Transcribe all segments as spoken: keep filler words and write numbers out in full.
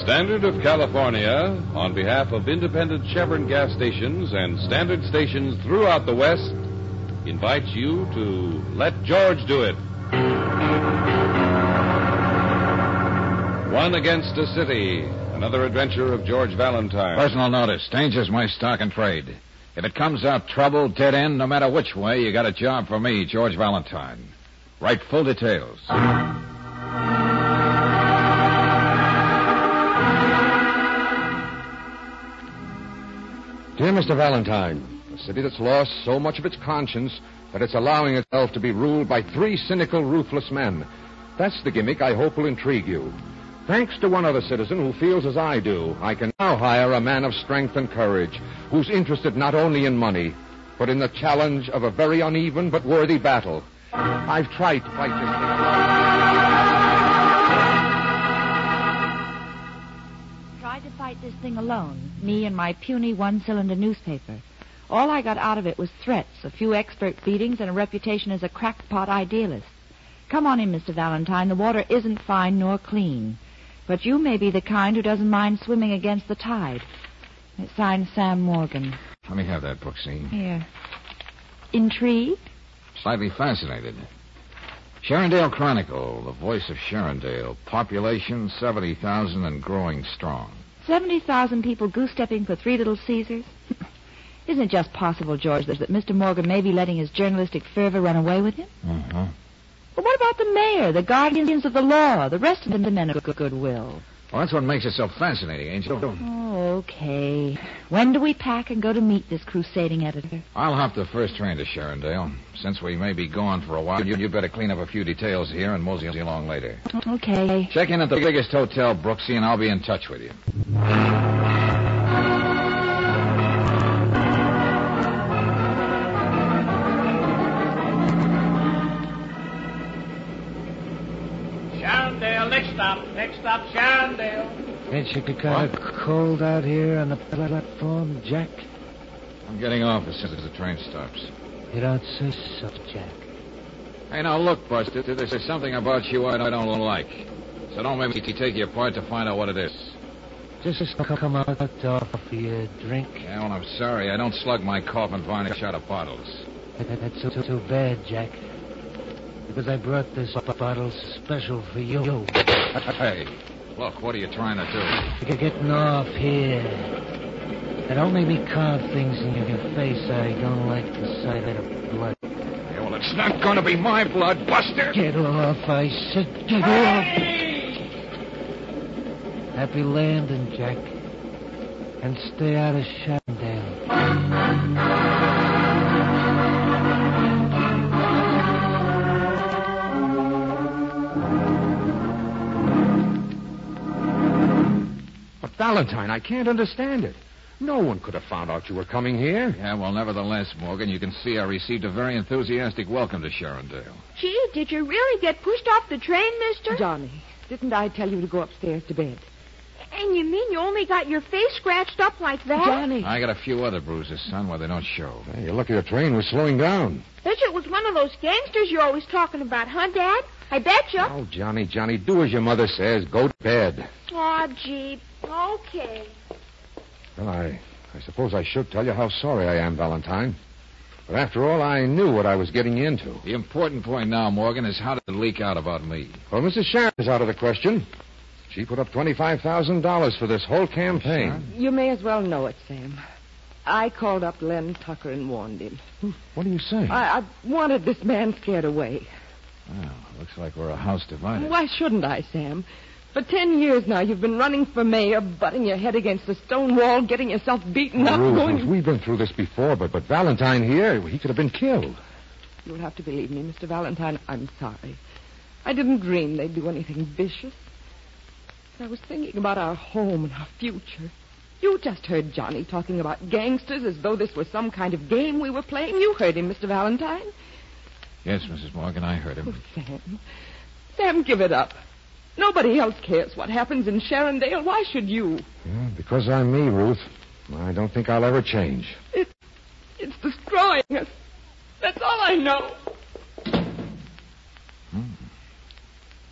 Standard of California, on behalf of independent Chevron gas stations and standard stations throughout the West, invites you to Let George Do It. One Against a City, another adventure of George Valentine. Personal notice. Danger's my stock and trade. If it comes out trouble, dead end, no matter which way, you got a job for me, George Valentine. Write full details. Dear Mister Valentine, a city that's lost so much of its conscience that it's allowing itself to be ruled by three cynical, ruthless men. That's the gimmick I hope will intrigue you. Thanks to one other citizen who feels as I do, I can now hire a man of strength and courage who's interested not only in money, but in the challenge of a very uneven but worthy battle. I've tried to fight this thing. Tried to fight this thing alone, me and my puny one-cylinder newspaper. All I got out of it was threats, a few expert beatings, and a reputation as a crackpot idealist. Come on in, Mister Valentine. The water isn't fine nor clean. But you may be the kind who doesn't mind swimming against the tide. It's signed Sam Morgan. Let me have that, Brooksy. Here. Intrigued? Slightly fascinated. Sharondale Chronicle, the voice of Sharondale. Population seventy thousand and growing strong. seventy thousand people goose-stepping for three little Caesars? Isn't it just possible, George, that Mister Morgan may be letting his journalistic fervor run away with him? Uh-huh. But what about the mayor, the guardians of the law, the rest of the men of goodwill? Well, that's what makes it so fascinating, Angel. Oh, okay. When do we pack and go to meet this crusading editor? I'll hop the first train to Sharondale. Since we may be gone for a while, you, you better clean up a few details here and mosey along later. Okay. Check in at the biggest hotel, Brooksy, and I'll be in touch with you. Sharondale, next stop. Next stop, Sharondale. Ain't you kind of cold out here on the platform, Jack? I'm getting off as soon as the train stops. You don't say so, Jack. Hey, now look, Buster, there's something about you I don't like. So don't make me take you apart to find out what it is. Just come out off your drink. Yeah, well, I'm sorry. I don't slug my cough and varnish out of bottles. That, that's so, so bad, Jack. Because I brought this bottle special for you. Hey, look, what are you trying to do? You're getting off here. And don't make me carve things in your face. I don't like the sight of blood. Yeah, well, it's not going to be my blood, Buster. Get off, I said. Get Hey! off. Happy landing, Jack. And stay out of Sharondale. Valentine, I can't understand it. No one could have found out you were coming here. Yeah, well, nevertheless, Morgan, you can see I received a very enthusiastic welcome to Sharondale. Gee, did you really get pushed off the train, mister? Johnny, didn't I tell you to go upstairs to bed? And you mean you only got your face scratched up like that? Johnny. I got a few other bruises, son, where they don't show. Hey, you're lucky the train was slowing down. Bet you it was one of those gangsters you're always talking about, huh, Dad? I bet you. Oh, Johnny, Johnny, do as your mother says. Go to bed. Aw, gee. Okay. Well, I, I suppose I should tell you how sorry I am, Valentine. But after all, I knew what I was getting into. The important point now, Morgan, is how did it leak out about me? Well, Missus Sharon is out of the question. She put up twenty-five thousand dollars for this whole campaign. You may as well know it, Sam. I called up Len Tucker and warned him. What do you say? I, I wanted this man scared away. Well, looks like we're a house divided. Why shouldn't I, Sam? For ten years now, you've been running for mayor, butting your head against the stone wall, getting yourself beaten up, Ruth, going... Ruth, we've been through this before, but, but Valentine here, he could have been killed. You'll have to believe me, Mister Valentine. I'm sorry. I didn't dream they'd do anything vicious. I was thinking about our home and our future. You just heard Johnny talking about gangsters as though this was some kind of game we were playing. You heard him, Mister Valentine. Yes, Missus Morgan, I heard him. Oh, Sam. Sam, give it up. Nobody else cares what happens in Sharondale. Why should you? Yeah, because I'm me, Ruth. I don't think I'll ever change. It, it's destroying us. That's all I know. Hmm.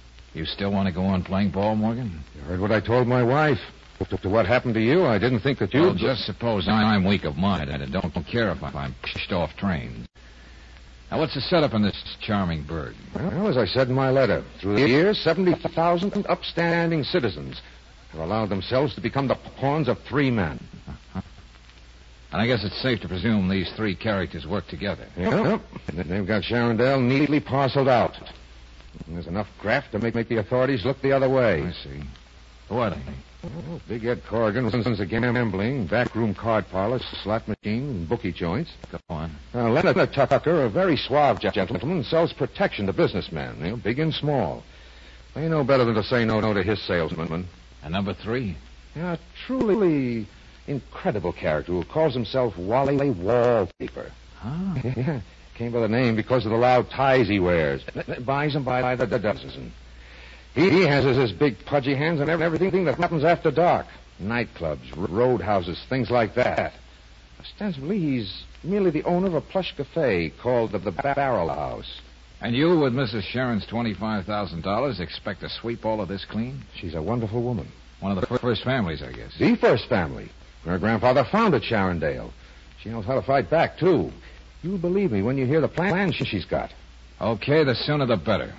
You still want to go on playing ball, Morgan? You heard what I told my wife. To, to what happened to you, I didn't think that you... Well, just suppose I'm weak of mind and I don't, don't care if I'm pushed off trains. Now, what's the setup on this charming bird? Well, as I said in my letter, through the years, seventy thousand upstanding citizens have allowed themselves to become the pawns of three men. Uh-huh. And I guess it's safe to presume these three characters work together. Yep. And they've got Sharondale neatly parceled out. And there's enough graft to make, make the authorities look the other way. I see. Who are they? Well, Big Ed Corrigan runs the gambling, backroom card parlors, slot machine, and bookie joints. Go on. Uh, Leonard Tucker, a very suave gentleman, sells protection to businessmen, you know, big and small. They know better than to say no, no to his salesman. And number three? Yeah, a truly incredible character who calls himself Wally Wallpaper. Huh? Yeah, came by the name because of the loud ties he wears. Buys them by the dozen. He, he has his, his big pudgy hands on everything that happens after dark. Nightclubs, roadhouses, things like that. Ostensibly, he's merely the owner of a plush cafe called the, the Barrel House. And you, with Missus Sharon's twenty-five thousand dollars, expect to sweep all of this clean? She's a wonderful woman. One of the first families, I guess. The first family. Her grandfather founded Sharondale. She knows how to fight back, too. You'll believe me when you hear the plan she's got. Okay, the sooner the better.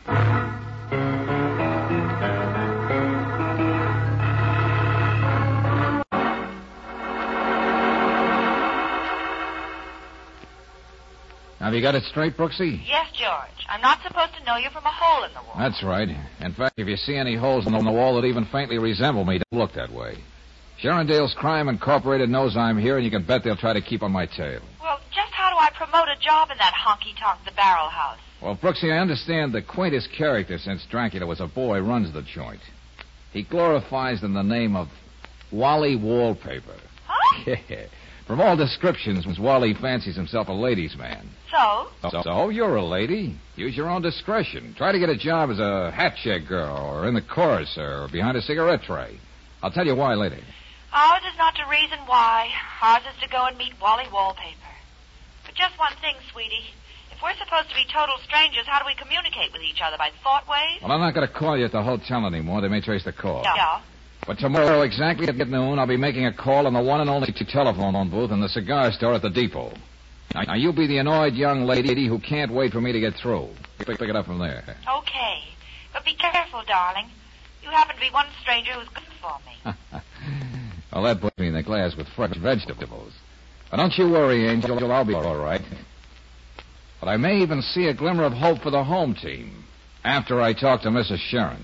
Have you got it straight, Brooksy? Yes, George. I'm not supposed to know you from a hole in the wall. That's right. In fact, if you see any holes in the wall that even faintly resemble me, don't look that way. Sharondale's Crime Incorporated knows I'm here, and you can bet they'll try to keep on my tail. Well, just how do I promote a job in that honky-tonk, the Barrel House? Well, Brooksy, I understand the quaintest character since Dracula was a boy runs the joint. He glorifies in the name of Wally Wallpaper. Huh? Yeah. From all descriptions, Wally fancies himself a ladies' man. So? So, so you're a lady. Use your own discretion. Try to get a job as a hat check girl, or in the chorus, or behind a cigarette tray. I'll tell you why later. Ours is not to reason why. Ours is to go and meet Wally Wallpaper. But just one thing, sweetie. If we're supposed to be total strangers, how do we communicate with each other? By thought waves? Well, I'm not going to call you at the hotel anymore. They may trace the call. Yeah. But tomorrow, exactly at noon, I'll be making a call on the one and only telephone booth in the cigar store at the depot. Now, now, you be the annoyed young lady who can't wait for me to get through. Pick, pick it up from there. Okay. But be careful, darling. You happen to be one stranger who's good for me. Well, that puts me in the glass with fresh vegetables. But don't you worry, Angel. I'll be all right. But I may even see a glimmer of hope for the home team after I talk to Missus Sharon.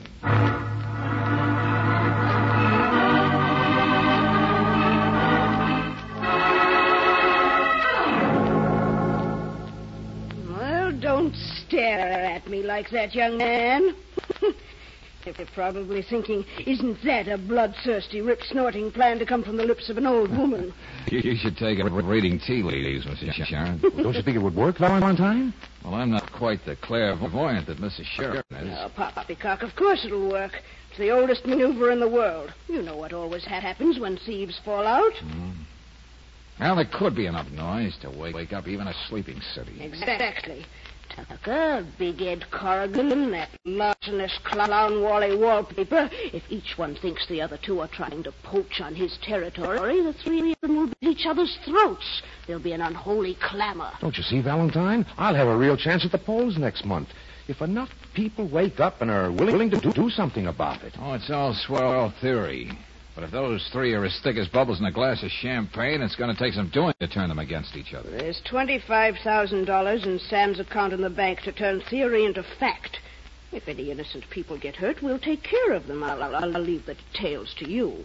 Well, don't stare at me like that, young man. You're probably thinking, isn't that a bloodthirsty, rip-snorting plan to come from the lips of an old woman? You, you should take a reading tea leaves, Missus Sharon. Don't you think it would work, Valentine? Well, I'm not quite the clairvoyant that Missus Sharon is. Oh, poppycock, of course it'll work. It's the oldest maneuver in the world. You know what always ha- happens when thieves fall out. Mm. Well, there could be enough noise to wake, wake up even a sleeping city. Exactly. Tucker, Big Ed Corrigan, that larcenous clown Wally Wallpaper. If each one thinks the other two are trying to poach on his territory, the three of them will beat each other's throats. There'll be an unholy clamor. Don't you see, Valentine? I'll have a real chance at the polls next month. If enough people wake up and are willing to do, do something about it. Oh, it's all swell theory. But if those three are as thick as bubbles in a glass of champagne, it's going to take some doing to turn them against each other. There's twenty-five thousand dollars in Sam's account in the bank to turn theory into fact. If any innocent people get hurt, we'll take care of them. I'll, I'll, I'll leave the details to you.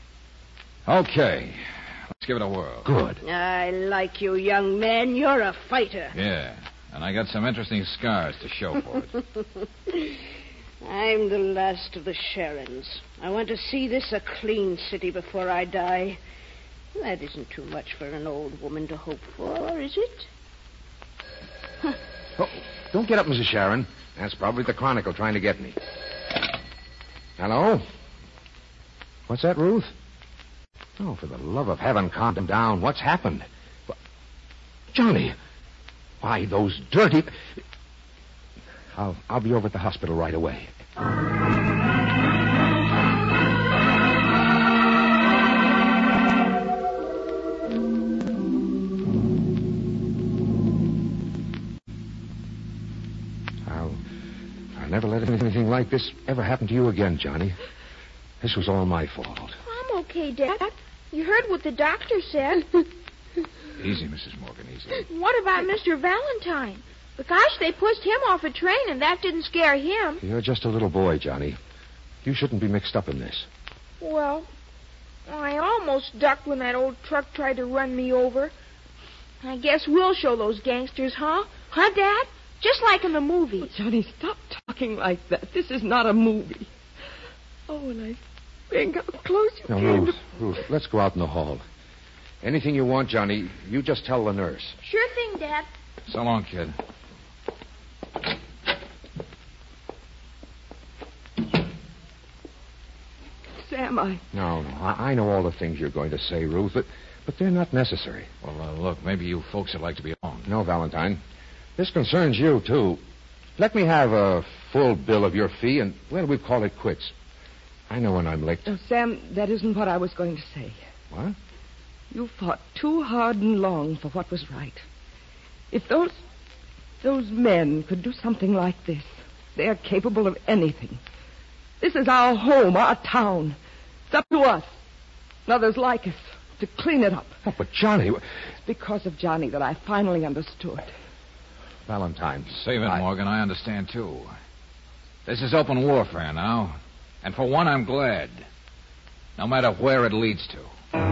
Okay. Let's give it a whirl. Good. I like you, young man. You're a fighter. Yeah. And I got some interesting scars to show for it. I'm the last of the Sharons. I want to see this a clean city before I die. That isn't too much for an old woman to hope for, is it? Huh. Oh, don't get up, Missus Sharon. That's probably the Chronicle trying to get me. Hello? What's that, Ruth? Oh, for the love of heaven, calm them down. What's happened? Johnny! Why, those dirty... I'll, I'll be over at the hospital right away. never let anything like this ever happen to you again, Johnny. This was all my fault. I'm okay, Dad. You heard what the doctor said. Easy, Missus Morgan, easy. What about Mister Valentine? Gosh, they pushed him off a train, and that didn't scare him. You're just a little boy, Johnny. You shouldn't be mixed up in this. Well, I almost ducked when that old truck tried to run me over. I guess we'll show those gangsters, huh? Huh, Dad? Just like in the movie. Oh, Johnny, stop talking like that. This is not a movie. Oh, and I think how close you No, came Ruth, to... Ruth, let's go out in the hall. Anything you want, Johnny, you just tell the nurse. Sure thing, Dad. So long, kid. Sam, I... No, no, I, I know all the things you're going to say, Ruth, but, but they're not necessary. Well, uh, look, maybe you folks would like to be alone. No, Valentine. This concerns you, too. Let me have a full bill of your fee, and, well, we call it quits. I know when I'm licked. Oh, Sam, that isn't what I was going to say. What? You fought too hard and long for what was right. If those... those men could do something like this, they're capable of anything. This is our home, our town. It's up to us, and others like us, to clean it up. Oh, but Johnny... It's because of Johnny that I finally understood. Valentine. Save it, I... Morgan. I understand, too. This is open warfare now. And for one, I'm glad. No matter where it leads to.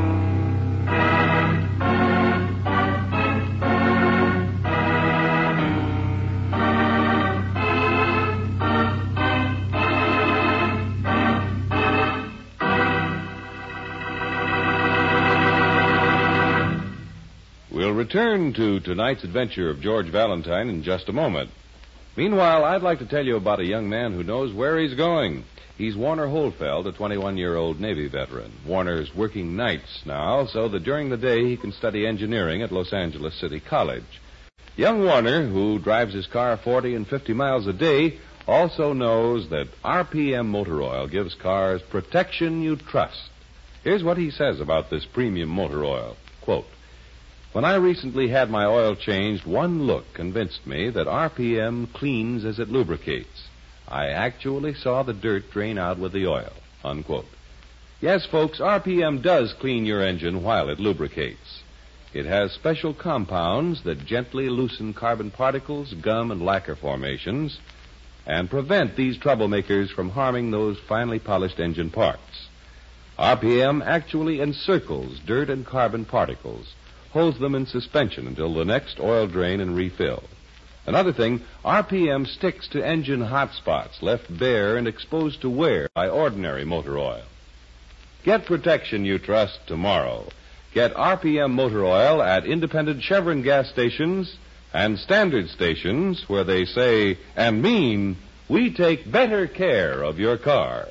We'll return to tonight's adventure of George Valentine in just a moment. Meanwhile, I'd like to tell you about a young man who knows where he's going. He's Warner Holfeld, a twenty-one-year-old Navy veteran. Warner's working nights now, so that during the day he can study engineering at Los Angeles City College. Young Warner, who drives his car forty and fifty miles a day, also knows that R P M motor oil gives cars protection you trust. Here's what he says about this premium motor oil. Quote, "When I recently had my oil changed, one look convinced me that R P M cleans as it lubricates. I actually saw the dirt drain out with the oil." Unquote. Yes, folks, R P M does clean your engine while it lubricates. It has special compounds that gently loosen carbon particles, gum, and lacquer formations, and prevent these troublemakers from harming those finely polished engine parts. R P M actually encircles dirt and carbon particles, holds them in suspension until the next oil drain and refill. Another thing, R P M sticks to engine hot spots left bare and exposed to wear by ordinary motor oil. Get protection you trust tomorrow. Get R P M motor oil at independent Chevron gas stations and standard stations where they say and mean, we take better care of your car.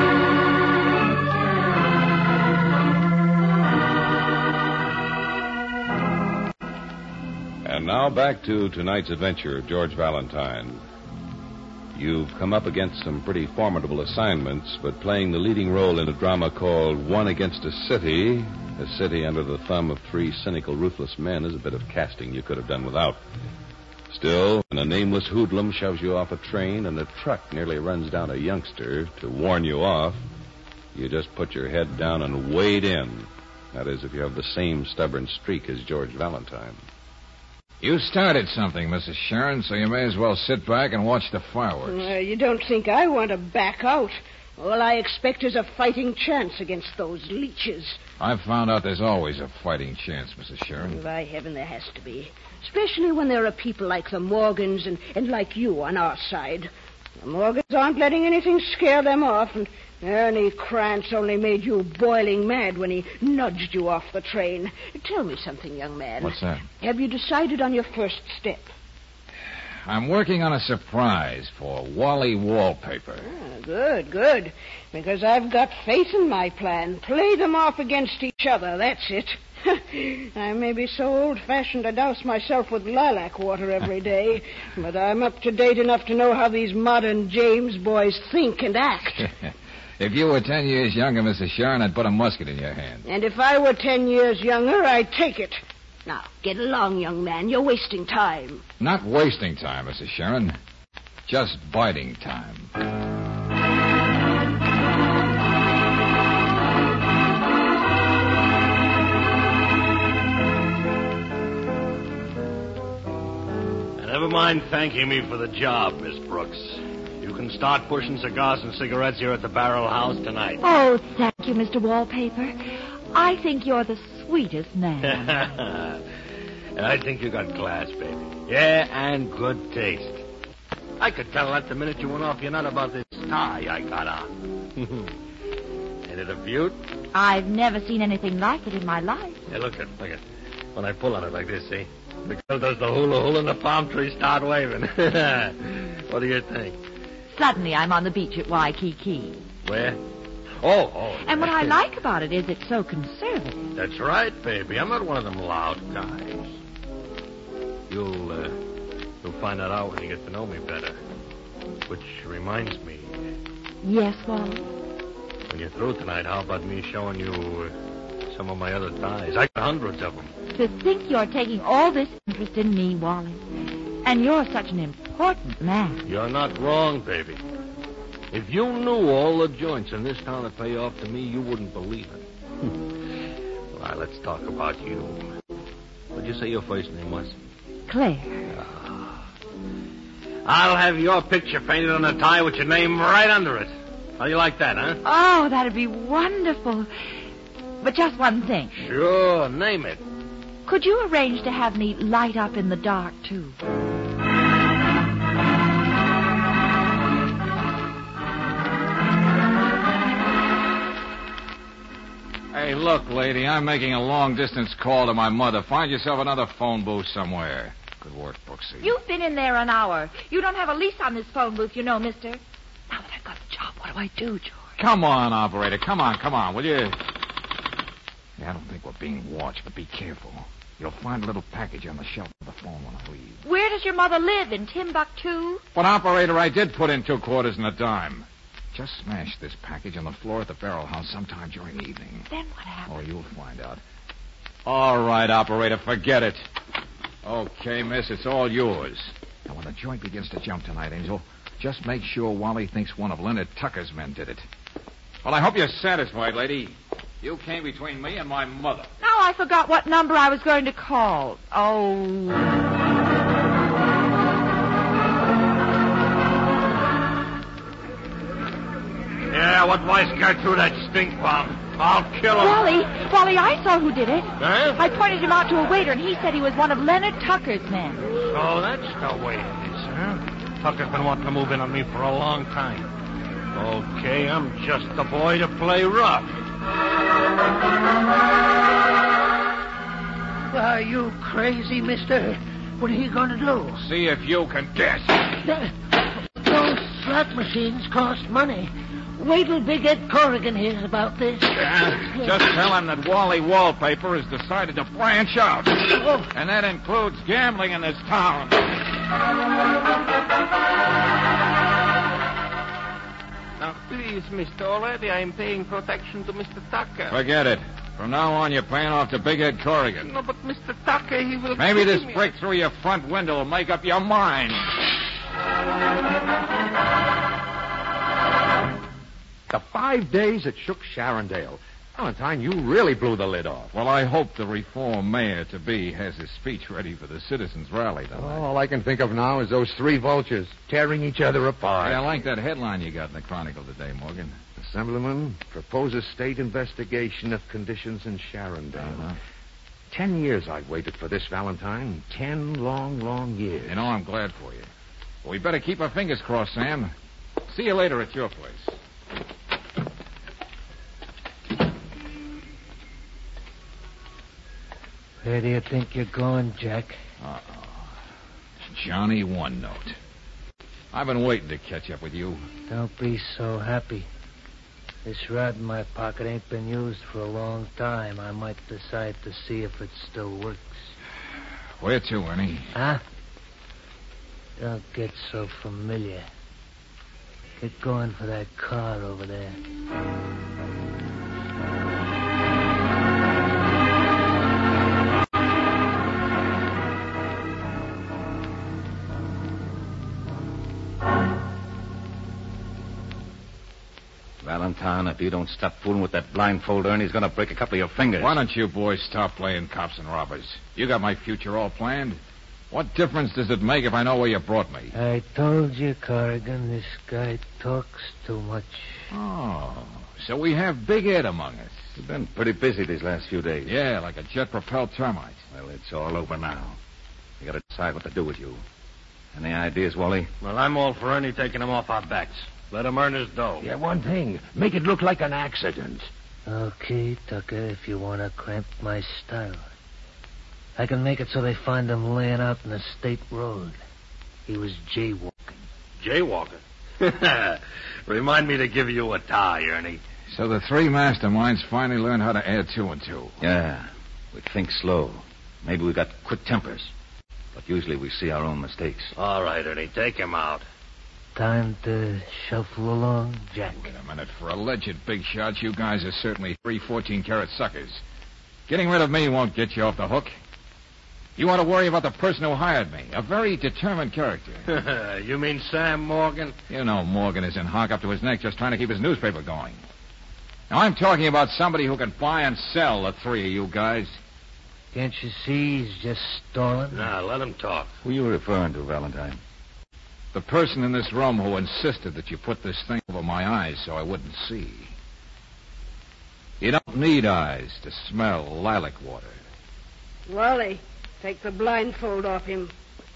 And now back to tonight's adventure of George Valentine. You've come up against some pretty formidable assignments, but playing the leading role in a drama called One Against a City, a city under the thumb of three cynical, ruthless men, is a bit of casting you could have done without. Still, when a nameless hoodlum shoves you off a train and a truck nearly runs down a youngster to warn you off, you just put your head down and wade in. That is, if you have the same stubborn streak as George Valentine. You started something, Missus Sharon, so you may as well sit back and watch the fireworks. Uh, you don't think I want to back out. All I expect is a fighting chance against those leeches. I've found out there's always a fighting chance, Missus Sharon. By heaven, there has to be. Especially when there are people like the Morgans and, and like you on our side. The Morgans aren't letting anything scare them off, and Ernie Krantz only made you boiling mad when he nudged you off the train. Tell me something, young man. What's that? Have you decided on your first step? I'm working on a surprise for Wally Wallpaper. Ah, good, good. Because I've got faith in my plan. Play them off against each other, that's it. I may be so old-fashioned to douse myself with lilac water every day, but I'm up to date enough to know how these modern James boys think and act. If you were ten years younger, Missus Sharon, I'd put a musket in your hand. And if I were ten years younger, I'd take it. Now, get along, young man. You're wasting time. Not wasting time, Missus Sharon. just biting time. Never mind thanking me for the job, Miss Brooks. You can start pushing cigars and cigarettes here at the Barrel House tonight. Oh, thank you, Mister Wallpaper. I think you're the sweetest man. And I think you got class, baby. Yeah, and good taste. I could tell that the minute you went off your nut about this tie I got on. Ain't it a beaut? I've never seen anything like it in my life. Hey, look at, look at. When I pull on it like this, see? The girl does the hula hula and the palm trees start waving. What do you think? Suddenly I'm on the beach at Waikiki. Where? Oh, oh. And what I like about it is it's so conservative. That's right, baby. I'm not one of them loud guys. You'll, uh, you'll find that out when you get to know me better. Which reminds me. Yes, Wally? When you're through tonight, how about me showing you uh, some of my other ties? I got hundreds of them. To think you're taking all this interest in me, Wally. And you're such an important man. You're not wrong, baby. If you knew all the joints in this town that pay off to me, you wouldn't believe it. All right, let's talk about you. What'd you say your first name was? Claire. Ah. I'll have your picture painted on a tie with your name right under it. How do you like that, huh? Oh, that'd be wonderful. But just one thing. Sure, name it. Could you arrange to have me light up in the dark, too? Hey, look, lady, I'm making a long-distance call to my mother. Find yourself another phone booth somewhere. Good work, Brooksy. You've been in there an hour. You don't have a lease on this phone booth, you know, mister. Now that I've got the job, what do I do, George? Come on, operator. Come on, come on, will you? Yeah, I don't think we're being watched, but be careful. You'll find a little package on the shelf of the phone when I leave. Where does your mother live? In Timbuktu? But, operator, I did put in two quarters and a dime. Just smash this package on the floor at the Barrel House sometime during the evening. Then what happens? Oh, you'll find out. All right, operator, forget it. Okay, miss, it's all yours. Now, when the joint begins to jump tonight, Angel, just make sure Wally thinks one of Leonard Tucker's men did it. Well, I hope you're satisfied, lady. You came between me and my mother. Now I forgot what number I was going to call. Oh. Yeah, what wisecard threw that stink bomb? I'll kill him. Wally, Wally, I saw who did it. Huh? I pointed him out to a waiter, and he said he was one of Leonard Tucker's men. So that's the way it is, huh? Tucker's been wanting to move in on me for a long time. Okay, I'm just the boy to play rough. Are you crazy, mister? What are you going to do? See if you can guess. Those slot machines cost money. Wait till Big Ed Corrigan hears about this. Yeah, just tell him that Wally Wallpaper has decided to branch out. Oh. And that includes gambling in this town. Now, please, mister, already I'm paying protection to Mister Tucker. Forget it. From now on, you're paying off to Big Ed Corrigan. No, but Mister Tucker, he will... Maybe this me. break through your front window will make up your mind. The five days it shook Sharondale. Valentine, you really blew the lid off. Well, I hope the reform mayor-to-be has his speech ready for the citizens' rally tonight. All I can think of now is those three vultures tearing each other apart. Hey, I like that headline you got in the Chronicle today, Morgan. Assemblyman proposes state investigation of conditions in Sharondale. Uh-huh. Ten years I've waited for this, Valentine. Ten long, long years. You know, I'm glad for you. Well, we better keep our fingers crossed, Sam. See you later at your place. Where do you think you're going, Jack? Uh-oh. Johnny One Note. I've been waiting to catch up with you. Don't be so happy. This rod in my pocket ain't been used for a long time. I might decide to see if it still works. Where to, Ernie? Huh? Don't get so familiar. Get going for that car over there. Valentine, if you don't stop fooling with that blindfold, Ernie's going to break a couple of your fingers. Why don't you boys stop playing cops and robbers? You got my future all planned. What difference does it make if I know where you brought me? I told you, Corrigan, this guy talks too much. Oh, so we have Big Ed among us. You've been pretty busy these last few days. Yeah, like a jet-propelled termite. Well, it's all over now. We got to decide what to do with you. Any ideas, Wally? Well, I'm all for Ernie taking him off our backs. Let him earn his dough. Yeah, one thing. Make it look like an accident. Okay, Tucker, if you want to cramp my style. I can make it so they find him laying out in a state road. He was jaywalking. Jaywalking? Remind me to give you a tie, Ernie. So the three masterminds finally learned how to add two and two. Yeah. We think slow. Maybe we got quick tempers. But usually we see our own mistakes. All right, Ernie, take him out. Time to shuffle along, Jack. Wait a minute. For alleged big shots, you guys are certainly three fourteen-carat suckers. Getting rid of me won't get you off the hook. You want to worry about the person who hired me, a very determined character. You mean Sam Morgan? You know Morgan is in hock up to his neck just trying to keep his newspaper going. Now, I'm talking about somebody who can buy and sell the three of you guys. Can't you see he's just stalling? Nah, let him talk. Who are you referring to, Valentine? The person in this room who insisted that you put this thing over my eyes so I wouldn't see. You don't need eyes to smell lilac water. Wally, take the blindfold off him.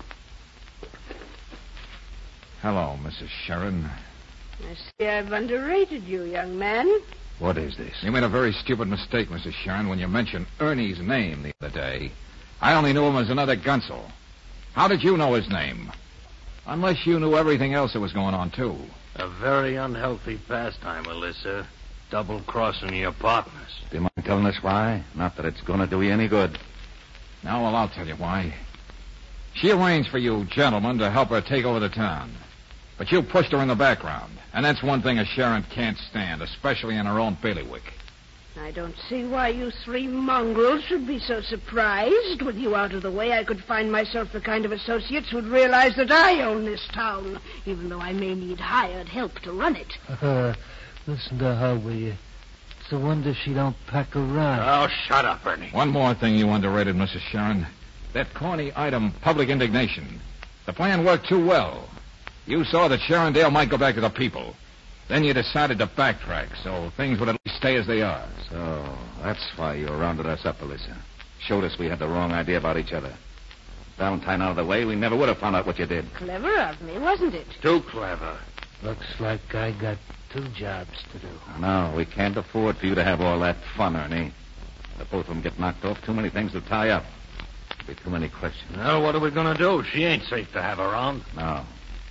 Hello, Missus Sharon. I see I've underrated you, young man. What is this? You made a very stupid mistake, Missus Sharon, when you mentioned Ernie's name the other day. I only knew him as another Gunsel. How did you know his name? Unless you knew everything else that was going on, too. A very unhealthy pastime, Alyssa. Double-crossing your partners. Do you mind telling us why? Not that it's going to do you any good. Now, well, I'll tell you why. She arranged for you gentlemen to help her take over the town. But you pushed her in the background. And that's one thing a Sharon can't stand, especially in her own bailiwick. I don't see why you three mongrels should be so surprised. With you out of the way, I could find myself the kind of associates who'd realize that I own this town, even though I may need hired help to run it. Uh, listen to her, will you? It's a wonder she don't pack around. Oh, shut up, Ernie. One more thing you underrated, Missus Sharon. That corny item, public indignation. The plan worked too well. You saw that Sharondale might go back to the people. Then you decided to backtrack, so things would at least stay as they are. So, that's why you rounded us up, Alyssa. Showed us we had the wrong idea about each other. Valentine out of the way, we never would have found out what you did. Clever of me, wasn't it? Too clever. Looks like I got two jobs to do. No, we can't afford for you to have all that fun, Ernie. If both of them get knocked off, too many things to tie up. There'll be too many questions. Well, what are we going to do? She ain't safe to have around. No.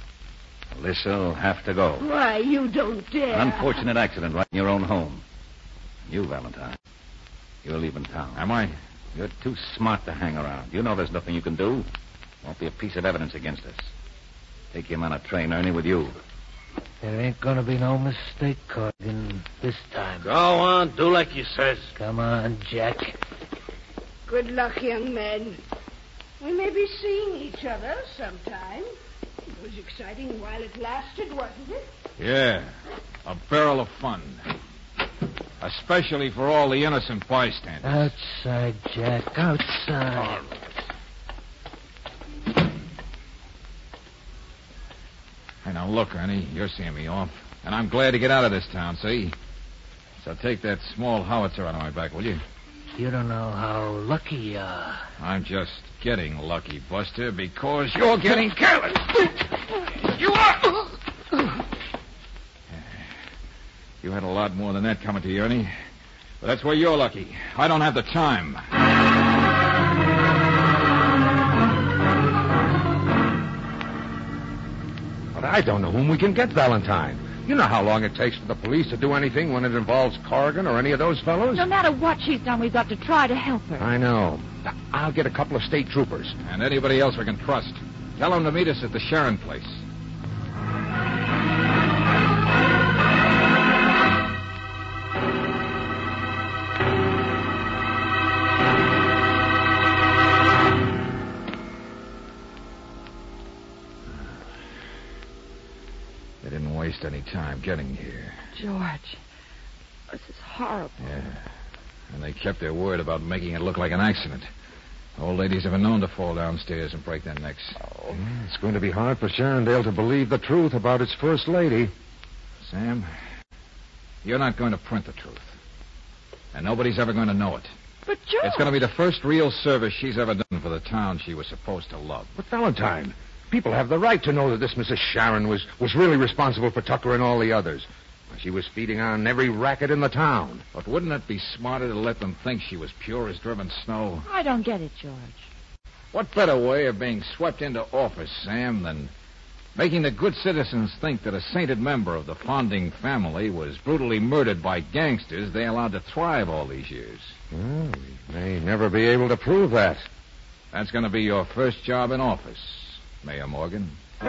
Alyssa will have to go. Why, you don't dare. Unfortunate accident right in your own home. You, Valentine, you're leaving town. Am I? You're too smart to hang around. You know there's nothing you can do. Won't be a piece of evidence against us. Take him on a train, Ernie, with you. There ain't gonna be no mistake, Corrigan, this time. Go on, do like you says. Come on, Jack. Good luck, young man. We may be seeing each other sometime. It was exciting while it lasted, wasn't it? Yeah, a barrel of fun. Especially for all the innocent bystanders. Outside, Jack, outside. Hey, now look, Ernie, you're seeing me off. And I'm glad to get out of this town, see? So take that small howitzer out of my back, will you? You don't know how lucky you are. I'm just getting lucky, Buster, because you're getting careless. You are! You had a lot more than that coming to you, Ernie. But that's where you're lucky. I don't have the time. But I don't know whom we can get, Valentine. You know how long it takes for the police to do anything when it involves Corrigan or any of those fellows? No matter what she's done, we've got to try to help her. I know. I'll get a couple of state troopers. And anybody else we can trust. Tell them to meet us at the Sharon place. They didn't waste any time getting here. George, this is horrible. Yeah. And they kept their word about making it look like an accident. Old ladies have been known to fall downstairs and break their necks. Oh. Yeah, it's going to be hard for Sharondale to believe the truth about its first lady. Sam, you're not going to print the truth. And nobody's ever going to know it. But, George... It's going to be the first real service she's ever done for the town she was supposed to love. But, Valentine, people have the right to know that this Missus Sharon was, was really responsible for Tucker and all the others. She was feeding on every racket in the town. But wouldn't it be smarter to let them think she was pure as driven snow? I don't get it, George. What better way of being swept into office, Sam, than making the good citizens think that a sainted member of the Fonding family was brutally murdered by gangsters they allowed to thrive all these years? Well, we may never be able to prove that. That's going to be your first job in office, Mayor Morgan.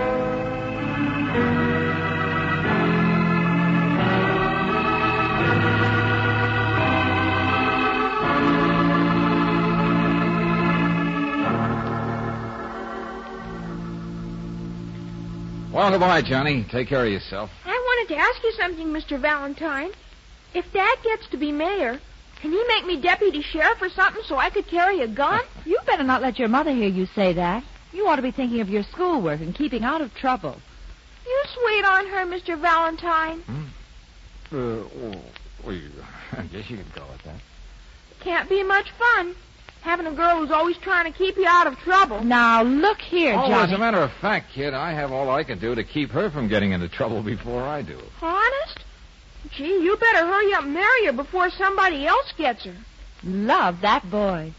Well, goodbye, Johnny. Take care of yourself. I wanted to ask you something, Mister Valentine. If Dad gets to be mayor, can he make me deputy sheriff or something so I could carry a gun? You better not let your mother hear you say that. You ought to be thinking of your schoolwork and keeping out of trouble. You sweet on her, Mister Valentine. Hmm? Uh, well, I guess you could go with that. Can't be much fun. Having a girl who's always trying to keep you out of trouble. Now, look here, oh, Johnny. As a matter of fact, kid, I have all I can do to keep her from getting into trouble before I do. Honest? Gee, you better hurry up and marry her before somebody else gets her. Love that boy.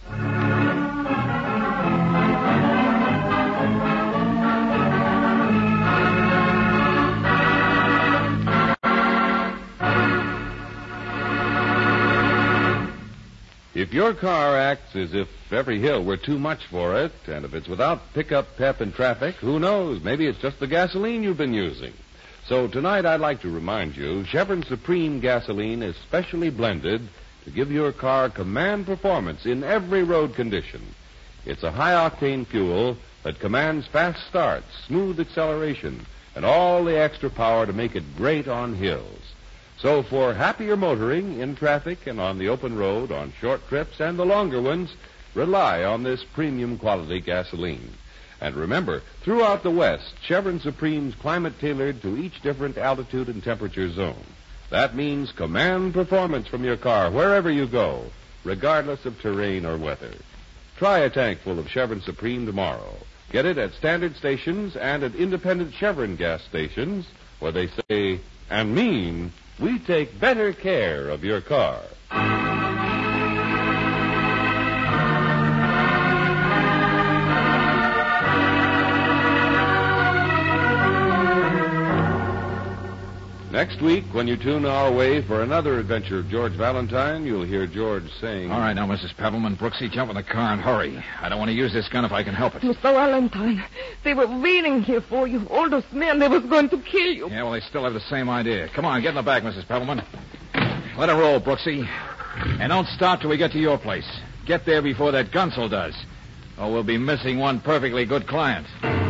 If your car acts as if every hill were too much for it, and if it's without pickup pep in traffic, who knows? Maybe it's just the gasoline you've been using. So tonight I'd like to remind you, Chevron Supreme gasoline is specially blended to give your car command performance in every road condition. It's a high-octane fuel that commands fast starts, smooth acceleration, and all the extra power to make it great on hills. So for happier motoring in traffic and on the open road, on short trips and the longer ones, rely on this premium quality gasoline. And remember, throughout the West, Chevron Supreme's climate-tailored to each different altitude and temperature zone. That means command performance from your car wherever you go, regardless of terrain or weather. Try a tank full of Chevron Supreme tomorrow. Get it at standard stations and at independent Chevron gas stations, where they say and mean, we take better care of your car. Next week, when you tune our way for another adventure of George Valentine, you'll hear George saying... All right, now, Missus Pebbleman, Brooksy, jump in the car and hurry. I don't want to use this gun if I can help it. Mister Valentine, they were waiting here for you. All those men, they was going to kill you. Yeah, well, they still have the same idea. Come on, get in the back, Missus Pebbleman. Let it roll, Brooksy. And don't stop till we get to your place. Get there before that Gunsel does, or we'll be missing one perfectly good client.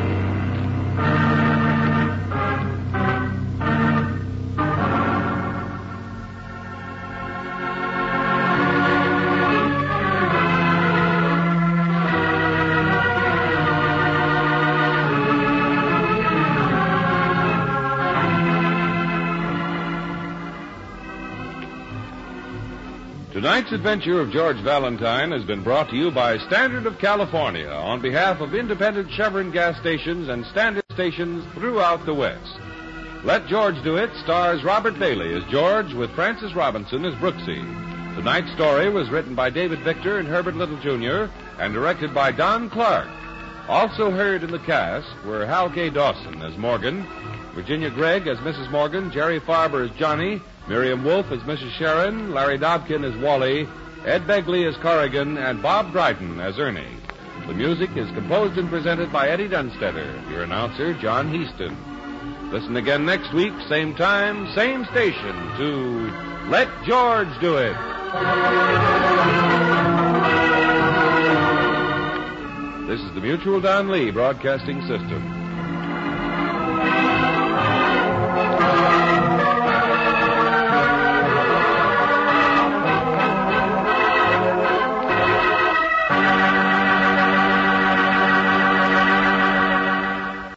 Tonight's adventure of George Valentine has been brought to you by Standard of California on behalf of independent Chevron gas stations and Standard stations throughout the West. Let George Do It stars Robert Bailey as George with Francis Robinson as Brooksy. Tonight's story was written by David Victor and Herbert Little Junior and directed by Don Clark. Also heard in the cast were Hal K. Dawson as Morgan, Virginia Gregg as Missus Morgan, Jerry Farber as Johnny, Miriam Wolfe as Missus Sharon, Larry Dobkin as Wally, Ed Begley as Corrigan, and Bob Dryden as Ernie. The music is composed and presented by Eddie Dunstetter, your announcer, John Heaston. Listen again next week, same time, same station, to Let George Do It. This is the Mutual Don Lee Broadcasting System.